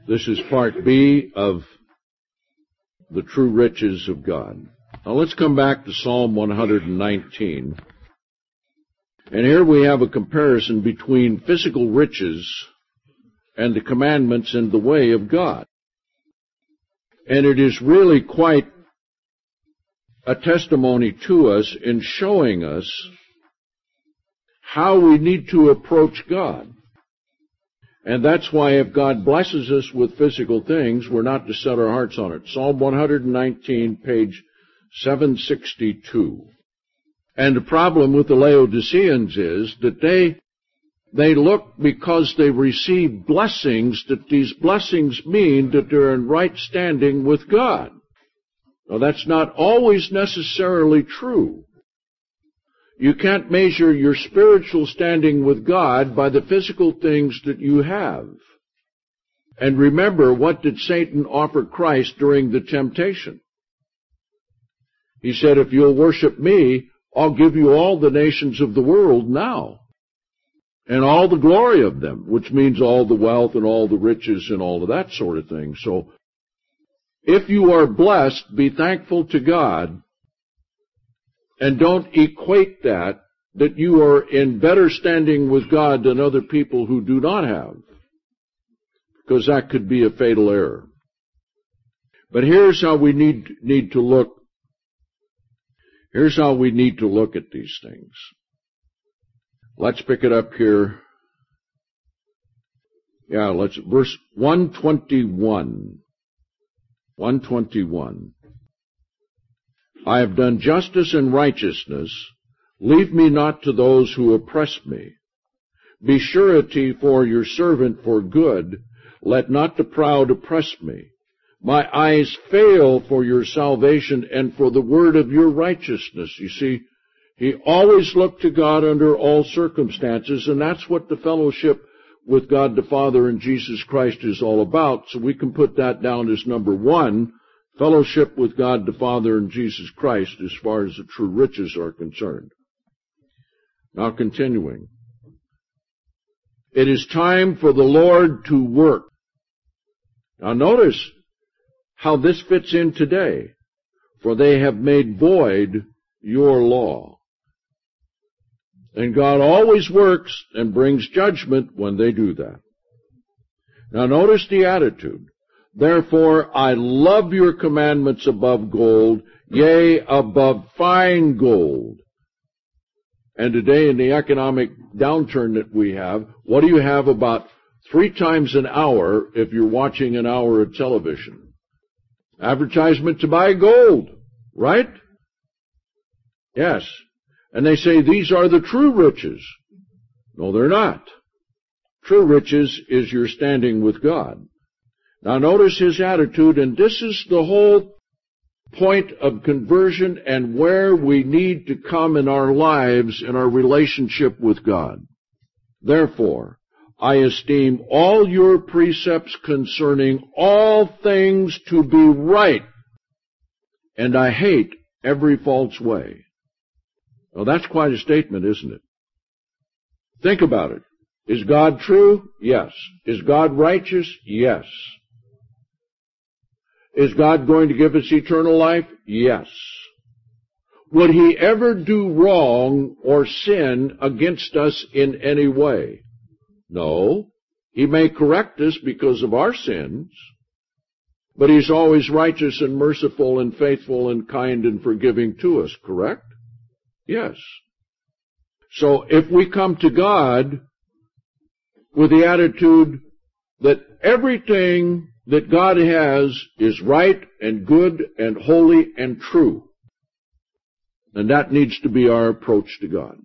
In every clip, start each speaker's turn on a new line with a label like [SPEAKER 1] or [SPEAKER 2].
[SPEAKER 1] This is part B of the true riches of God. Now let's come back to Psalm 119. And here we have a comparison between physical riches and the commandments and the way of God. And it is really quite a testimony to us in showing us how we need to approach God. And that's why if God blesses us with physical things, we're not to set our hearts on it. Psalm 119, page 762. And the problem with the Laodiceans is that they look because they receive blessings, that these blessings mean that they're in right standing with God. Now, that's not always necessarily true. You can't measure your spiritual standing with God by the physical things that you have. And remember, what did Satan offer Christ during the temptation? He said, if you'll worship me, I'll give you all the nations of the world now, and all the glory of them, which means all the wealth and all the riches and all of that sort of thing. So, if you are blessed, be thankful to God, and don't equate that you are in better standing with God than other people who do not have, because that could be a fatal error. But here's how we need to look. Here's how we need to look at these things. Let's pick it up here. Verse 121. 121. I have done justice and righteousness. Leave me not to those who oppress me. Be surety for your servant for good. Let not the proud oppress me. My eyes fail for your salvation and for the word of your righteousness. You see, he always looked to God under all circumstances, and that's what the fellowship with God the Father and Jesus Christ is all about. So we can put that down as number one, fellowship with God the Father and Jesus Christ as far as the true riches are concerned. Now continuing. It is time for the Lord to work. Now notice how this fits in today. For they have made void your law. And God always works and brings judgment when they do that. Now notice the attitude. Therefore I love your commandments above gold, yea, above fine gold. And today in the economic downturn that we have, what do you have about 3 times an hour if you're watching an hour of television? Advertisement to buy gold, right? Yes. And they say these are the true riches. No, they're not. True riches is your standing with God. Now notice his attitude, and this is the whole point of conversion and where we need to come in our lives in our relationship with God. Therefore, I esteem all your precepts concerning all things to be right, and I hate every false way. Well, that's quite a statement, isn't it? Think about it. Is God true? Yes. Is God righteous? Yes. Is God going to give us eternal life? Yes. Would he ever do wrong or sin against us in any way? No. He may correct us because of our sins, but he's always righteous and merciful and faithful and kind and forgiving to us, correct? Yes. So if we come to God with the attitude that everything that God has is right and good and holy and true, and that needs to be our approach to God.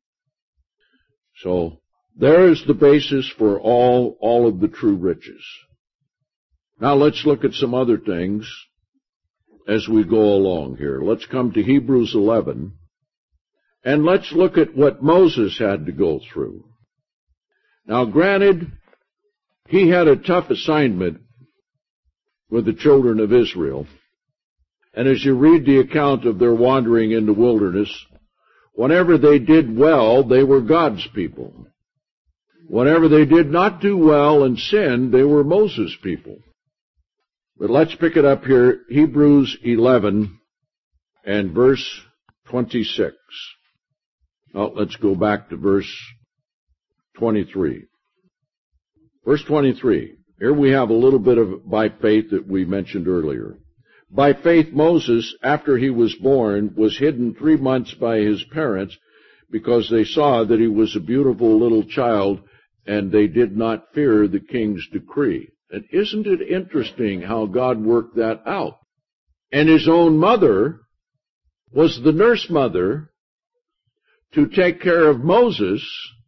[SPEAKER 1] So there is the basis for all of the true riches. Now let's look at some other things as we go along here. Let's come to Hebrews 11, and let's look at what Moses had to go through. Now granted, he had a tough assignment with the children of Israel. And as you read the account of their wandering in the wilderness, whenever they did well, they were God's people. Whenever they did not do well and sinned, they were Moses' people. But let's pick it up here, Hebrews 11 and verse 26. Oh, let's go back to verse 23. Verse 23. Here we have a little bit of by faith that we mentioned earlier. By faith Moses, after he was born, was hidden 3 months by his parents because they saw that he was a beautiful little child and they did not fear the king's decree. And isn't it interesting how God worked that out? And his own mother was the nurse mother to take care of Moses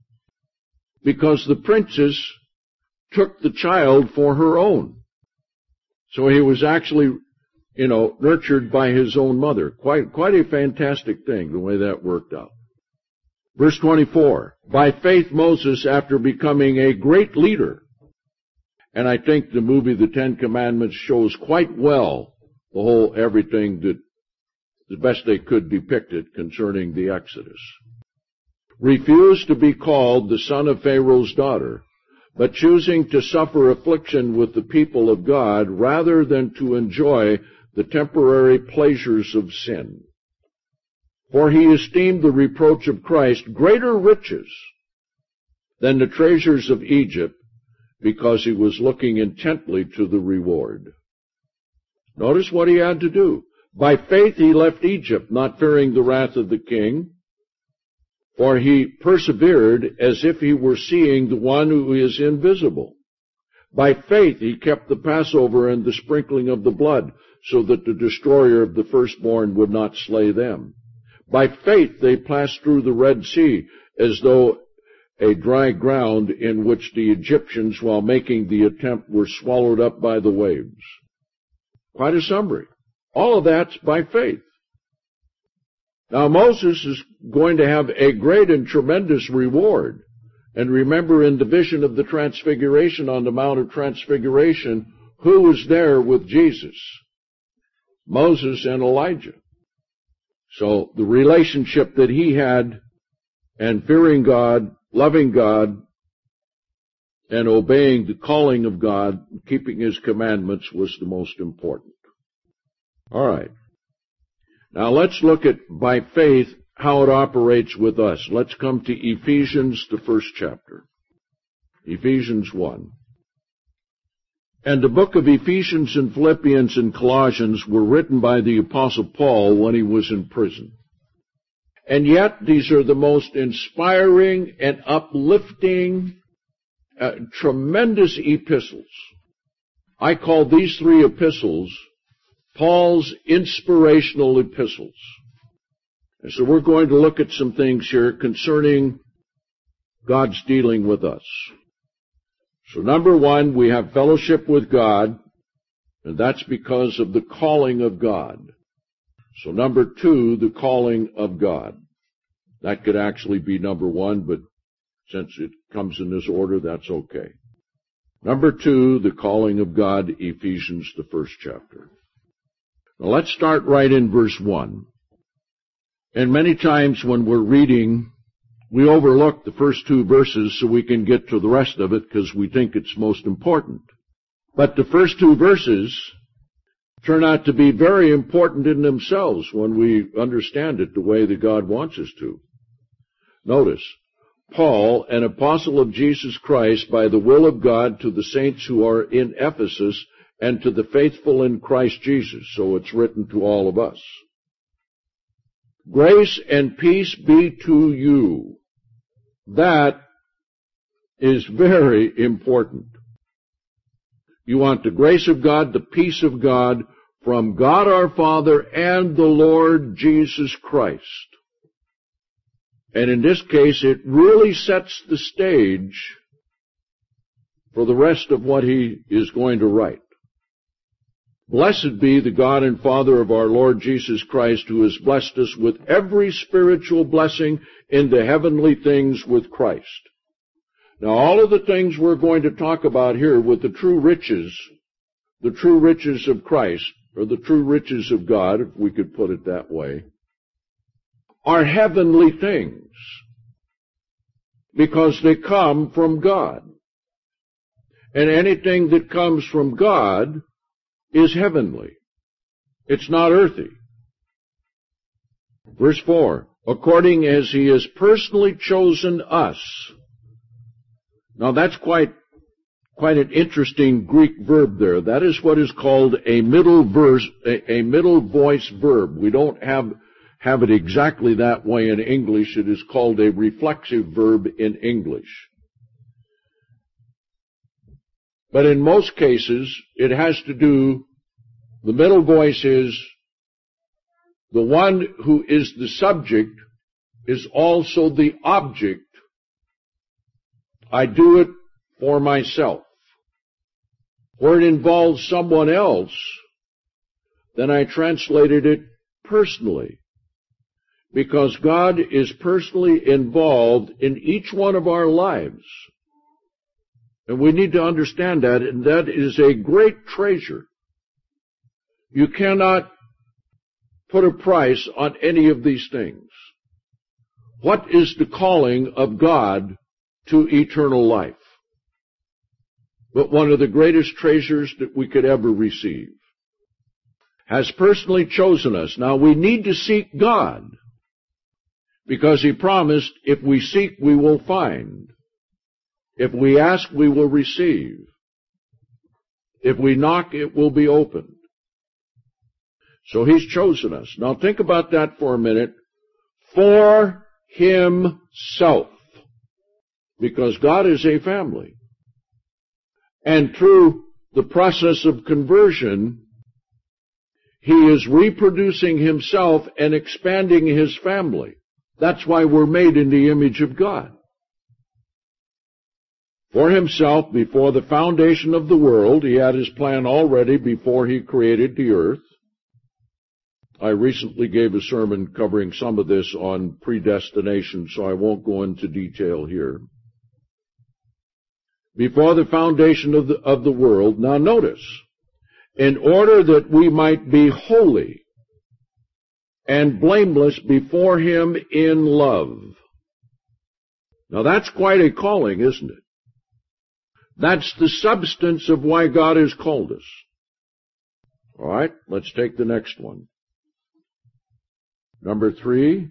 [SPEAKER 1] because the princess took the child for her own. So he was actually, nurtured by his own mother. Quite a fantastic thing, the way that worked out. Verse 24, by faith Moses, after becoming a great leader, and I think the movie The Ten Commandments shows quite well the whole everything that the best they could depict it concerning the Exodus, refused to be called the son of Pharaoh's daughter, but choosing to suffer affliction with the people of God rather than to enjoy the temporary pleasures of sin. For he esteemed the reproach of Christ greater riches than the treasures of Egypt, because he was looking intently to the reward. Notice what he had to do. By faith he left Egypt, not fearing the wrath of the king, for he persevered as if he were seeing the one who is invisible. By faith he kept the Passover and the sprinkling of the blood, so that the destroyer of the firstborn would not slay them. By faith they passed through the Red Sea, as though a dry ground, in which the Egyptians, while making the attempt, were swallowed up by the waves. Quite a summary. All of that's by faith. Now Moses is going to have a great and tremendous reward. And remember, in the vision of the Transfiguration, on the Mount of Transfiguration, who was there with Jesus? Moses and Elijah. So the relationship that he had, and fearing God, loving God, and obeying the calling of God, keeping his commandments, was the most important. All right. Now let's look at, by faith, how it operates with us. Let's come to Ephesians, the first chapter. Ephesians 1. And the book of Ephesians and Philippians and Colossians were written by the Apostle Paul when he was in prison. And yet these are the most inspiring and uplifting, tremendous epistles. I call these 3 epistles Paul's inspirational epistles. And so we're going to look at some things here concerning God's dealing with us. So number 1, we have fellowship with God, and that's because of the calling of God. So number 2, the calling of God. That could actually be number 1, but since it comes in this order, that's okay. Number 2, the calling of God, Ephesians, the first chapter. Now let's start right in verse 1. And many times when we're reading, we overlook the first 2 verses so we can get to the rest of it because we think it's most important. But the first 2 verses turn out to be very important in themselves when we understand it the way that God wants us to. Notice, Paul, an apostle of Jesus Christ by the will of God, to the saints who are in Ephesus and to the faithful in Christ Jesus. So it's written to all of us. Grace and peace be to you. That is very important. You want the grace of God, the peace of God, from God our Father and the Lord Jesus Christ. And in this case, it really sets the stage for the rest of what he is going to write. Blessed be the God and Father of our Lord Jesus Christ, who has blessed us with every spiritual blessing in the heavenly things with Christ. Now, all of the things we're going to talk about here with the true riches of Christ, or the true riches of God, if we could put it that way, are heavenly things. because they come from God. And anything that comes from God is heavenly. It's not earthy. Verse 4, according as he has personally chosen us. Now that's quite an interesting Greek verb there. That is what is called a middle voice verb. We don't have it exactly that way in English. It is called a reflexive verb in English. But in most cases, it has to do, the middle voice is the one who is the subject is also the object. I do it for myself. Where it involves someone else, then I translated it personally. Because God is personally involved in each one of our lives. And we need to understand that, and that is a great treasure. You cannot put a price on any of these things. What is the calling of God to eternal life? But one of the greatest treasures that we could ever receive. Has personally chosen us. Now we need to seek God, because He promised, if we seek, we will find. If we ask, we will receive. If we knock, it will be opened. So He's chosen us. Now think about that for a minute. For Himself. Because God is a family. And through the process of conversion, He is reproducing Himself and expanding His family. That's why we're made in the image of God. For Himself, before the foundation of the world, He had His plan already before He created the earth. I recently gave a sermon covering some of this on predestination, so I won't go into detail here. Before the foundation of the world, now notice, in order that we might be holy and blameless before Him in love. Now that's quite a calling, isn't it? That's the substance of why God has called us. All right, let's take the next one. Number 3,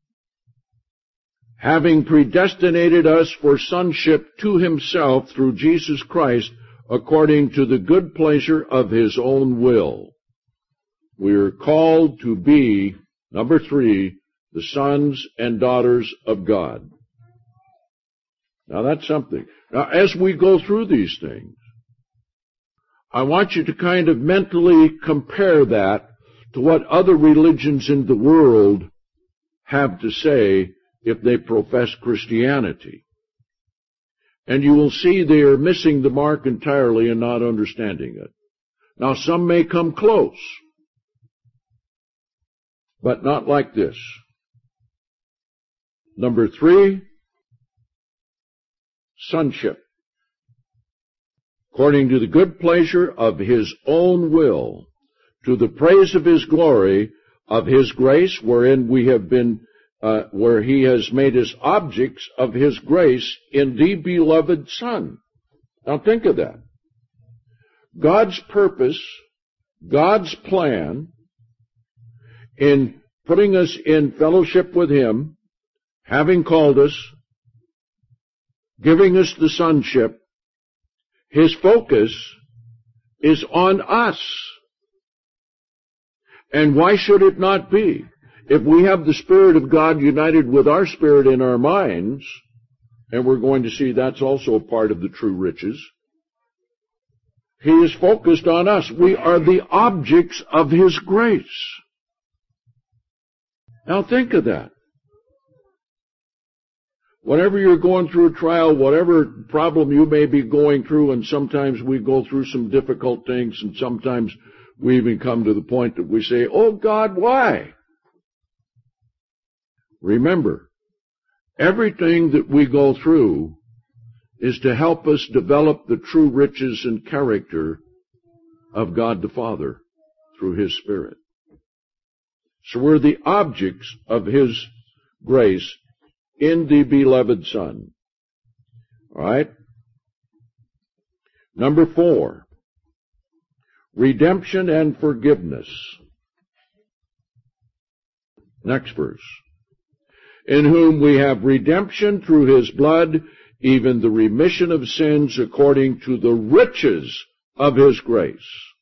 [SPEAKER 1] having predestinated us for sonship to Himself through Jesus Christ, according to the good pleasure of His own will. We are called to be, number 3, the sons and daughters of God. Now that's something. Now as we go through these things, I want you to kind of mentally compare that to what other religions in the world have to say if they profess Christianity. And you will see they are missing the mark entirely and not understanding it. Now some may come close, but not like this. Number 3, sonship. According to the good pleasure of His own will, to the praise of His glory, of His grace, wherein we have been, where He has made us objects of His grace in the beloved Son. Now think of that. God's purpose, God's plan in putting us in fellowship with Him, having called us, giving us the sonship, His focus is on us. And why should it not be? If we have the Spirit of God united with our spirit in our minds, and we're going to see that's also a part of the true riches, He is focused on us. We are the objects of His grace. Now think of that. Whenever you're going through a trial, whatever problem you may be going through, and sometimes we go through some difficult things, and sometimes we even come to the point that we say, "Oh God, why?" Remember, everything that we go through is to help us develop the true riches and character of God the Father through His Spirit. So we're the objects of His grace in the beloved Son. All right? Number 4, redemption and forgiveness. Next verse. In whom we have redemption through his blood, even the remission of sins according to the riches of his grace.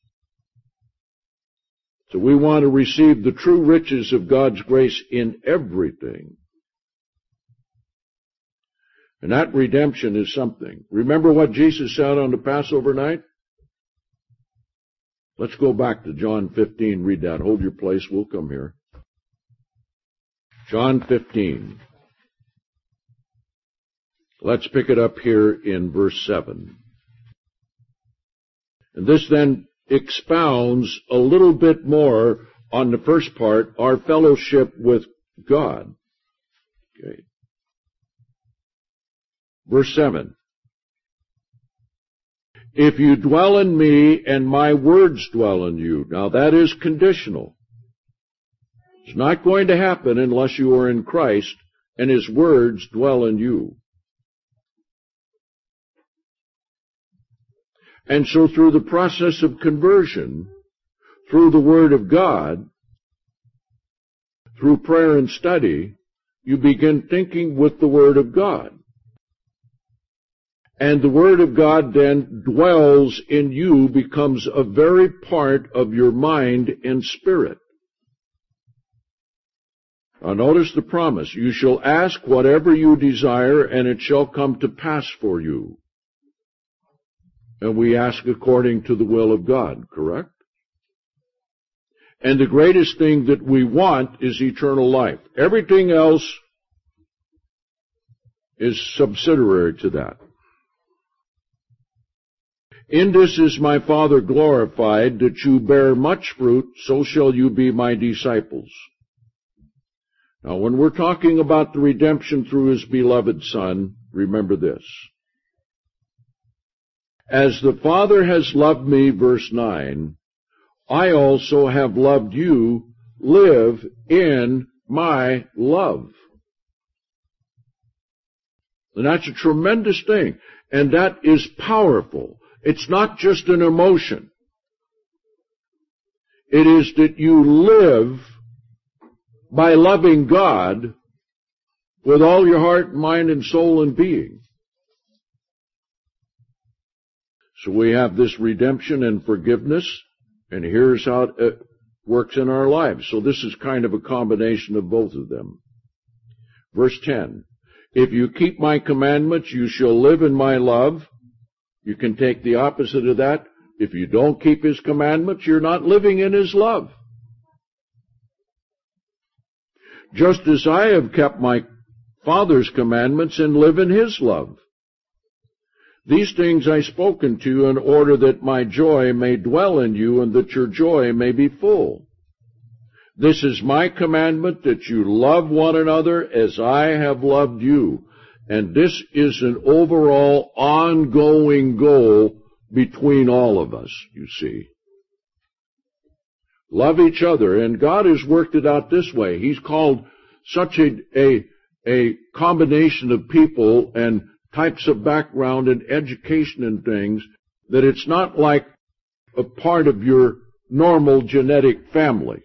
[SPEAKER 1] So we want to receive the true riches of God's grace in everything. And that redemption is something. Remember what Jesus said on the Passover night? Let's go back to John 15, read that. Hold your place, we'll come here. John 15. Let's pick it up here in verse 7. And this then expounds a little bit more on the first part, our fellowship with God. Okay. Verse 7. If you dwell in me and my words dwell in you. Now that is conditional. It's not going to happen unless you are in Christ and his words dwell in you. And so through the process of conversion, through the Word of God, through prayer and study, you begin thinking with the Word of God. And the Word of God then dwells in you, becomes a very part of your mind and spirit. Now notice the promise. You shall ask whatever you desire, and it shall come to pass for you. And we ask according to the will of God, correct? And the greatest thing that we want is eternal life. Everything else is subsidiary to that. In this is my Father glorified, that you bear much fruit, so shall you be my disciples. Now, when we're talking about the redemption through his beloved Son, remember this. As the Father has loved me, verse 9, I also have loved you. Live in my love. And that's a tremendous thing. And that is powerful. It's not just an emotion. It is that you live by loving God with all your heart, mind, and soul and being. So we have this redemption and forgiveness, and here's how it works in our lives. So this is kind of a combination of both of them. Verse 10, if you keep my commandments, you shall live in my love. You can take the opposite of that. If you don't keep his commandments, you're not living in his love. Just as I have kept my Father's commandments and live in his love. These things I spoken to you in order that my joy may dwell in you and that your joy may be full. This is my commandment, that you love one another as I have loved you. And this is an overall ongoing goal between all of us, you see. Love each other, and God has worked it out this way. He's called such a combination of people and types of background and education and things that it's not like a part of your normal genetic family.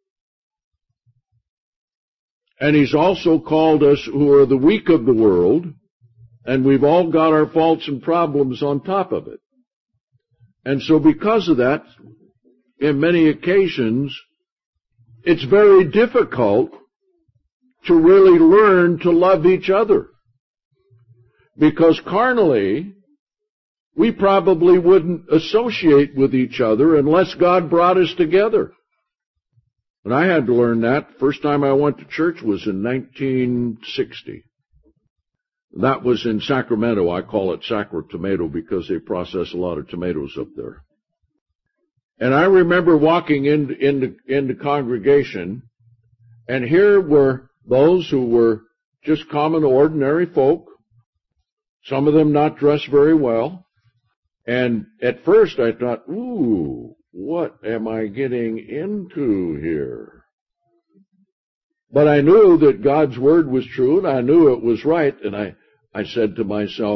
[SPEAKER 1] And he's also called us who are the weak of the world, and we've all got our faults and problems on top of it. And so because of that, in many occasions, it's very difficult to really learn to love each other. Because carnally, we probably wouldn't associate with each other unless God brought us together. And I had to learn that. First time I went to church was in 1960. That was in Sacramento. I call it Sacra Tomato because they process a lot of tomatoes up there. And I remember walking in the congregation, and here were those who were just common, ordinary folk, some of them not dressed very well. And at first I thought, ooh, what am I getting into here? But I knew that God's word was true, and I knew it was right, and I said to myself,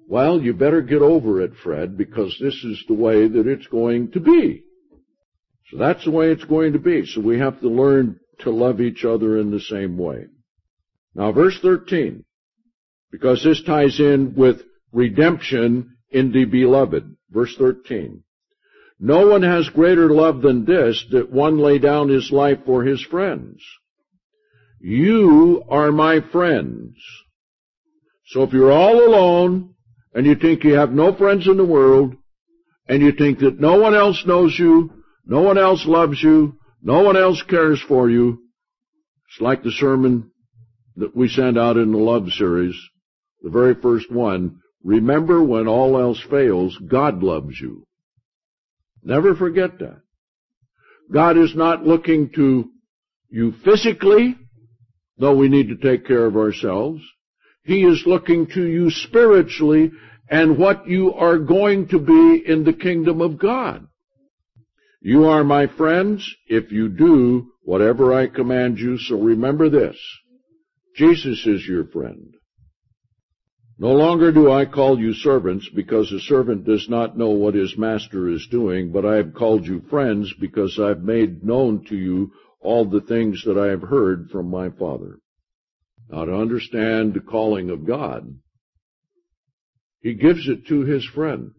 [SPEAKER 1] Well, you better get over it, Fred, because this is the way that it's going to be. So that's the way it's going to be. So we have to learn to love each other in the same way. Now, verse 13, because this ties in with redemption in the beloved. Verse 13. No one has greater love than this, that one lay down his life for his friends. You are my friends. So if you're all alone, and you think you have no friends in the world, and you think that no one else knows you, no one else loves you, no one else cares for you, it's like the sermon that we sent out in the love series, the very first one. Remember, when all else fails, God loves you. Never forget that. God is not looking to you physically, though we need to take care of ourselves. He is looking to you spiritually and what you are going to be in the kingdom of God. You are my friends if you do whatever I command you, so remember this. Jesus is your friend. No longer do I call you servants, because a servant does not know what his master is doing, but I have called you friends, because I have made known to you all the things that I have heard from my Father. Now, to understand the calling of God, He gives it to His friends.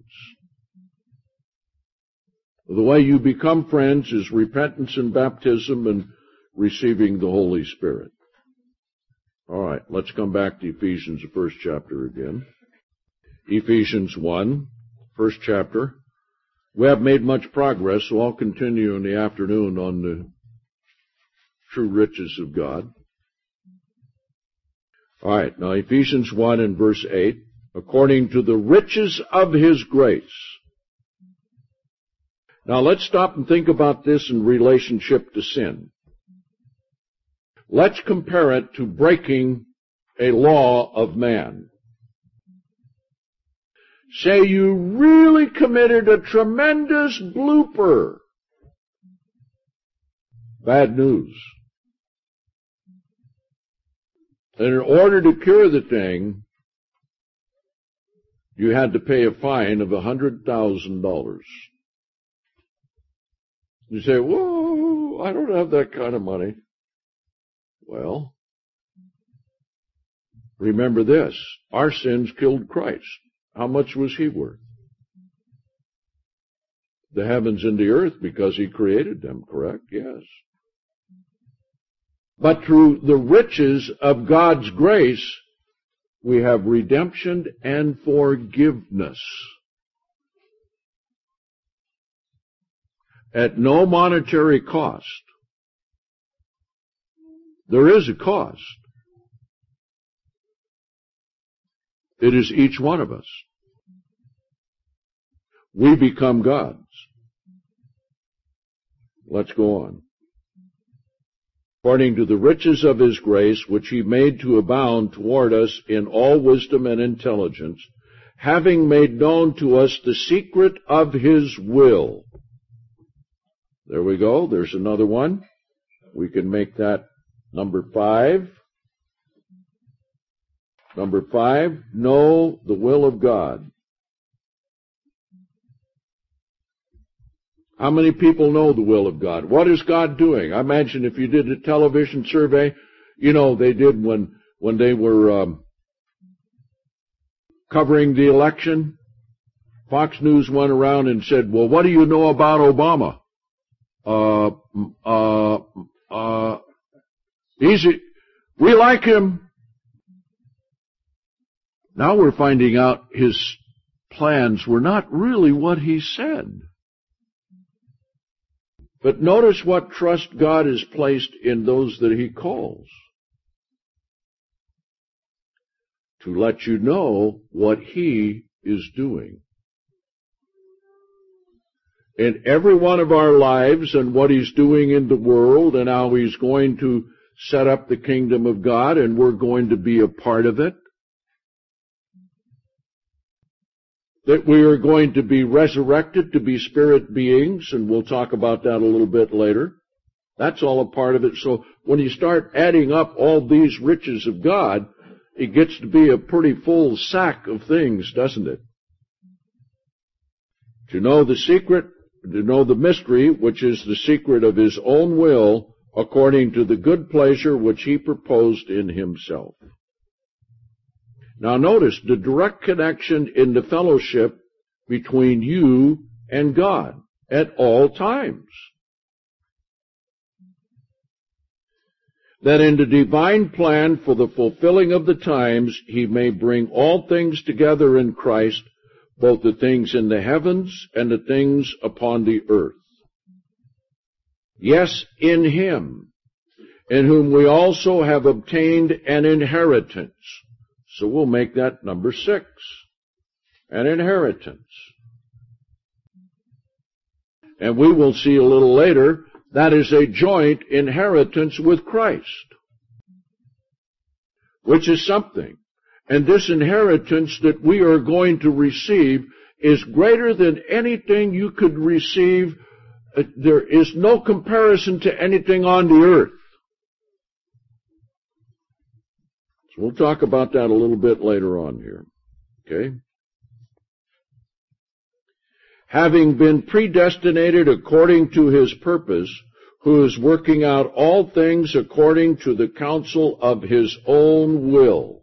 [SPEAKER 1] The way you become friends is repentance and baptism and receiving the Holy Spirit. All right, let's come back to Ephesians, the first chapter again. Ephesians 1, first chapter. We have made much progress, so I'll continue in the afternoon on the true riches of God. All right, now Ephesians 1 and verse 8. According to the riches of His grace. Now let's stop and think about this in relationship to sin. Let's compare it to breaking a law of man. Say you really committed a tremendous blooper. Bad news. And in order to cure the thing, you had to pay a fine of $100,000. You say, whoa, I don't have that kind of money. Well, remember this. Our sins killed Christ. How much was He worth? The heavens and the earth, because He created them, correct? Yes. But through the riches of God's grace, we have redemption and forgiveness. At no monetary cost. There is a cost. It is each one of us. We become God's. Let's go on. According to the riches of His grace, which He made to abound toward us in all wisdom and intelligence, having made known to us the secret of His will. There we go. There's another one. We can make that number 5. Number 5, know the will of God. How many people know the will of God? What is God doing? I imagine if you did a television survey, you know, they did when they were covering the election, Fox News went around and said, well, what do you know about Obama? We like him. Now we're finding out his plans were not really what he said. But notice what trust God has placed in those that He calls. To let you know what He is doing. In every one of our lives and what He's doing in the world and how He's going to set up the kingdom of God and we're going to be a part of it. That we are going to be resurrected to be spirit beings, and we'll talk about that a little bit later. That's all a part of it. So when you start adding up all these riches of God, it gets to be a pretty full sack of things, doesn't it? To know the secret, to know the mystery, which is the secret of his own will, according to the good pleasure which he proposed in himself. Now notice the direct connection in the fellowship between you and God at all times. That in the divine plan for the fulfilling of the times, he may bring all things together in Christ, both the things in the heavens and the things upon the earth. Yes, in him, in whom we also have obtained an inheritance. So we'll make that number 6, an inheritance. And we will see a little later, that is a joint inheritance with Christ, which is something. And this inheritance that we are going to receive is greater than anything you could receive. There is no comparison to anything on the earth. So we'll talk about that a little bit later on here. Okay? Having been predestinated according to his purpose, who is working out all things according to the counsel of his own will,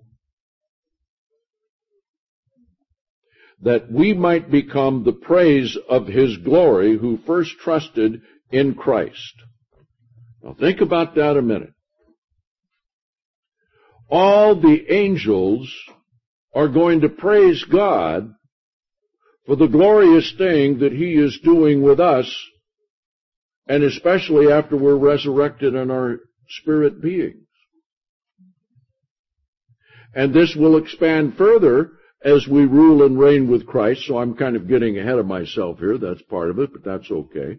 [SPEAKER 1] that we might become the praise of his glory, who first trusted in Christ. Now think about that a minute. All the angels are going to praise God for the glorious thing that he is doing with us, and especially after we're resurrected in our spirit beings. And this will expand further as we rule and reign with Christ, so I'm kind of getting ahead of myself here. That's part of it, but that's okay.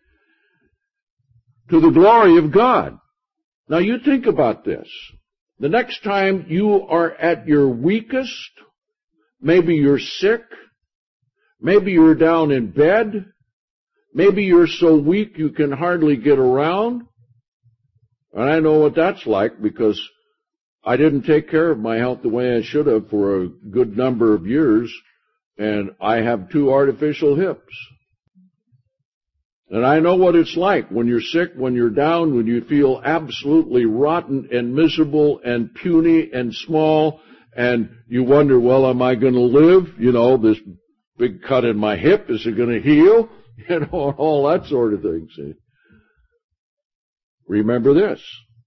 [SPEAKER 1] To the glory of God. Now you think about this. The next time you are at your weakest, maybe you're sick, maybe you're down in bed, maybe you're so weak you can hardly get around. And I know what that's like because I didn't take care of my health the way I should have for a good number of years, and I have 2 artificial hips. And I know what it's like when you're sick, when you're down, when you feel absolutely rotten and miserable and puny and small, and you wonder, well, am I going to live? You know, this big cut in my hip, is it going to heal? You know, all that sort of thing, see. Remember this,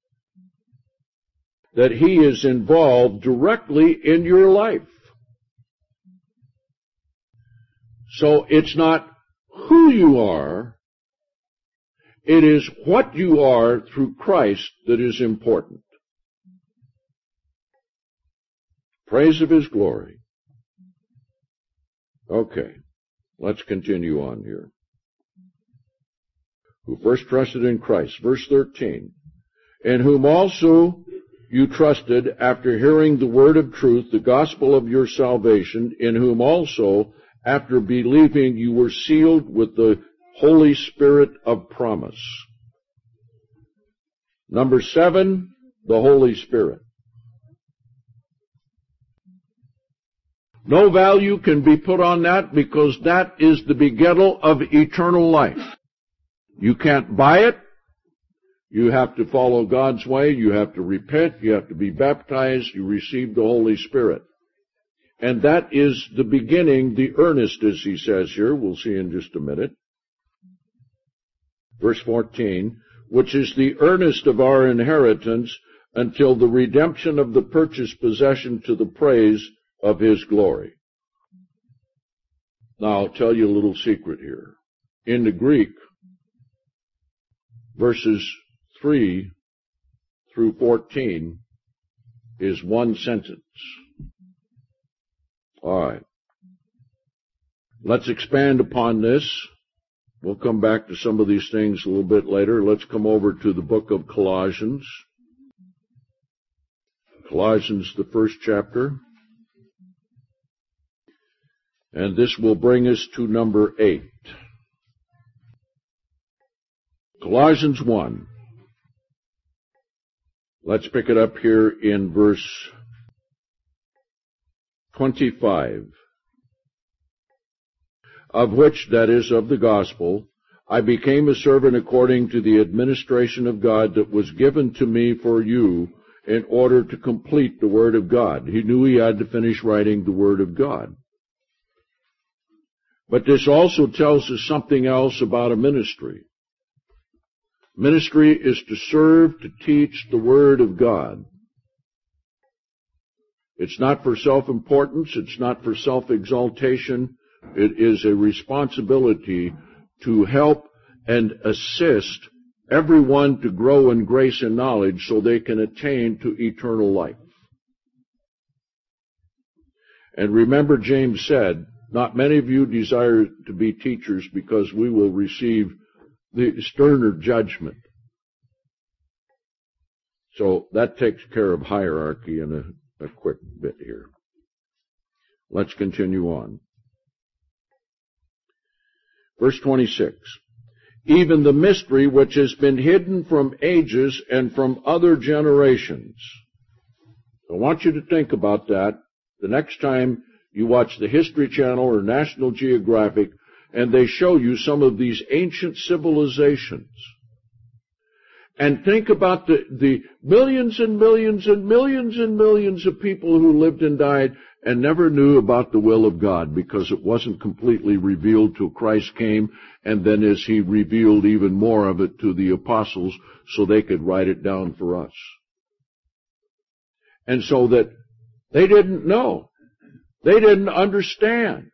[SPEAKER 1] that he is involved directly in your life. So it's not who you are, it is what you are through Christ that is important. Praise of his glory. Okay, let's continue on here. Who first trusted in Christ. Verse 13. In whom also you trusted after hearing the word of truth, the gospel of your salvation, in whom also, after believing, you were sealed with the Holy Spirit of promise. Number 7, the Holy Spirit. No value can be put on that because that is the begettal of eternal life. You can't buy it. You have to follow God's way. You have to repent. You have to be baptized. You receive the Holy Spirit. And that is the beginning, the earnest, as he says here. We'll see in just a minute. Verse 14, which is the earnest of our inheritance until the redemption of the purchased possession to the praise of his glory. Now, I'll tell you a little secret here. In the Greek, verses 3 through 14 is one sentence. All right. Let's expand upon this. We'll come back to some of these things a little bit later. Let's come over to the book of Colossians. Colossians, the 1st chapter. And this will bring us to number 8. Colossians 1. Let's pick it up here in verse 25, of which, that is, of the gospel, I became a servant according to the administration of God that was given to me for you in order to complete the Word of God. He knew he had to finish writing the Word of God. But this also tells us something else about a ministry. Ministry is to serve, to teach the Word of God. It's not for self-importance, it's not for self-exaltation. It is a responsibility to help and assist everyone to grow in grace and knowledge so they can attain to eternal life. And remember, James said, not many of you desire to be teachers because we will receive the sterner judgment. So that takes care of hierarchy in a quick bit here. Let's continue on. Verse 26. Even the mystery which has been hidden from ages and from other generations. I want you to think about that the next time you watch the History Channel or National Geographic and they show you some of these ancient civilizations. And think about the millions and millions and millions and millions of people who lived and died and never knew about the will of God because it wasn't completely revealed till Christ came, and then as he revealed even more of it to the apostles so they could write it down for us. And so that they didn't know. They didn't understand.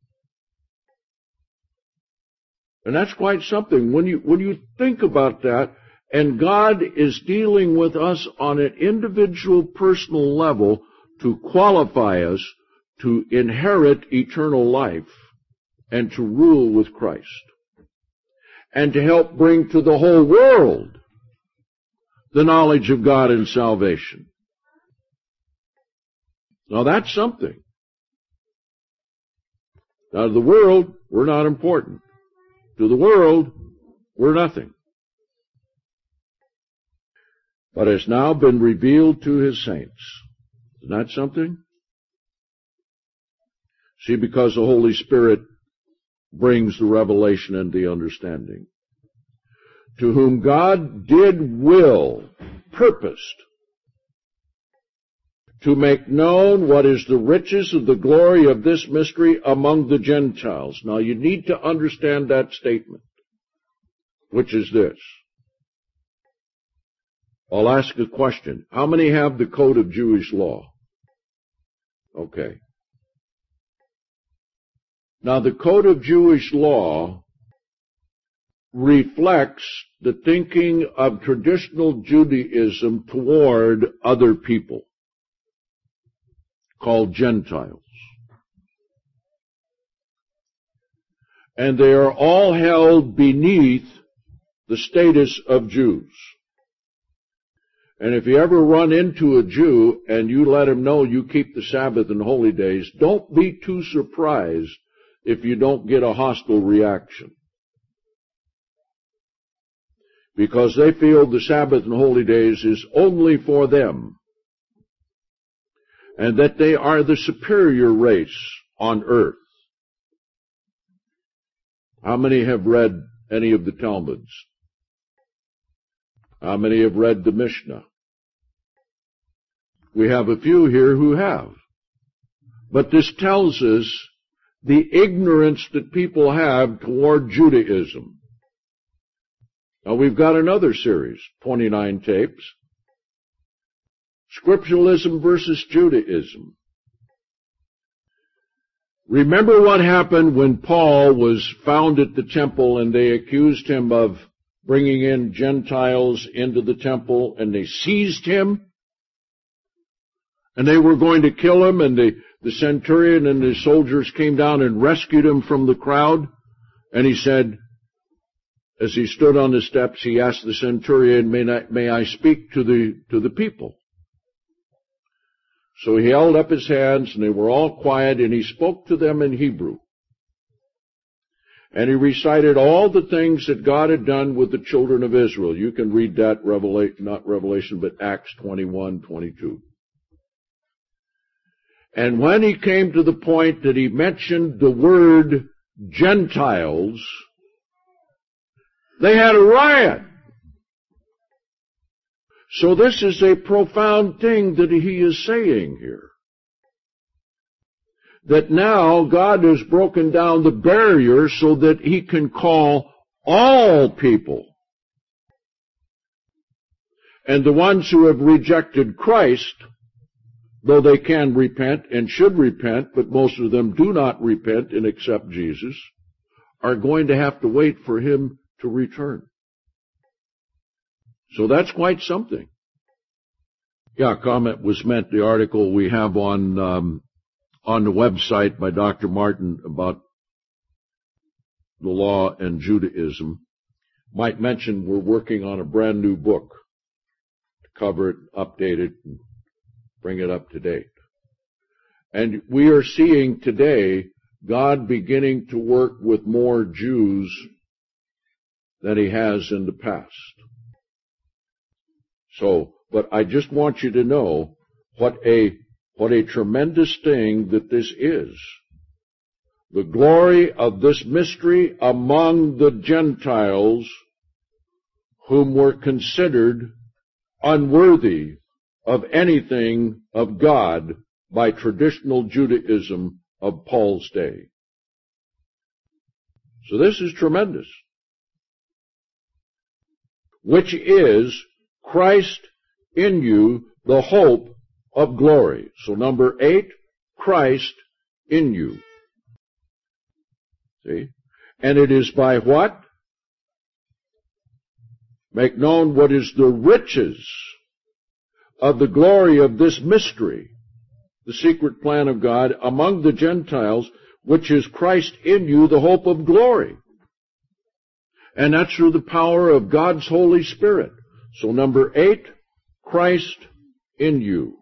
[SPEAKER 1] And that's quite something. When you think about that, and God is dealing with us on an individual personal level to qualify us to inherit eternal life and to rule with Christ. And to help bring to the whole world the knowledge of God and salvation. Now that's something. Now to the world, we're not important. To the world, we're nothing. But has now been revealed to his saints. Isn't that something? See, because the Holy Spirit brings the revelation and the understanding. To whom God did will, purposed, to make known what is the riches of the glory of this mystery among the Gentiles. Now you need to understand that statement, which is this. I'll ask a question. How many have the Code of Jewish Law? Okay. Now the Code of Jewish Law reflects the thinking of traditional Judaism toward other people, called Gentiles. And they are all held beneath the status of Jews. And if you ever run into a Jew and you let him know you keep the Sabbath and holy days, don't be too surprised if you don't get a hostile reaction. Because they feel the Sabbath and holy days is only for them. And that they are the superior race on earth. How many have read any of the Talmuds? How many have read the Mishnah? We have a few here who have. But this tells us the ignorance that people have toward Judaism. Now we've got another series, 29 tapes. Scripturalism versus Judaism. Remember what happened when Paul was found at the temple and they accused him of bringing in Gentiles into the temple and they seized him? And they were going to kill him, and the centurion and the soldiers came down and rescued him from the crowd. And he said, as he stood on the steps, he asked the centurion, may I speak to the people? So he held up his hands, and they were all quiet, and he spoke to them in Hebrew. And he recited all the things that God had done with the children of Israel. You can read that, not Revelation, but Acts 21:22. And when he came to the point that he mentioned the word Gentiles, they had a riot. So this is a profound thing that he is saying here. That now God has broken down the barrier so that he can call all people. And the ones who have rejected Christ, though they can repent and should repent, but most of them do not repent and accept Jesus, are going to have to wait for him to return. So that's quite something. Yeah, a comment was meant, the article we have on the website by Dr. Martin about the law and Judaism. Might mention we're working on a brand new book to cover it, update it, and bring it up to date. And we are seeing today God beginning to work with more Jews than he has in the past. So, but I just want you to know what a tremendous thing that this is. The glory of this mystery among the Gentiles whom were considered unworthy of anything of God by traditional Judaism of Paul's day. So this is tremendous. Which is Christ in you, the hope of glory. So number 8, Christ in you. See? And it is by what? Make known what is the riches of the glory of this mystery, the secret plan of God among the Gentiles, which is Christ in you, the hope of glory. And that's through the power of God's Holy Spirit. So number 8, Christ in you.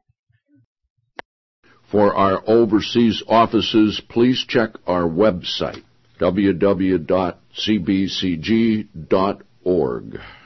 [SPEAKER 1] For our overseas offices, please check our website, www.cbcg.org.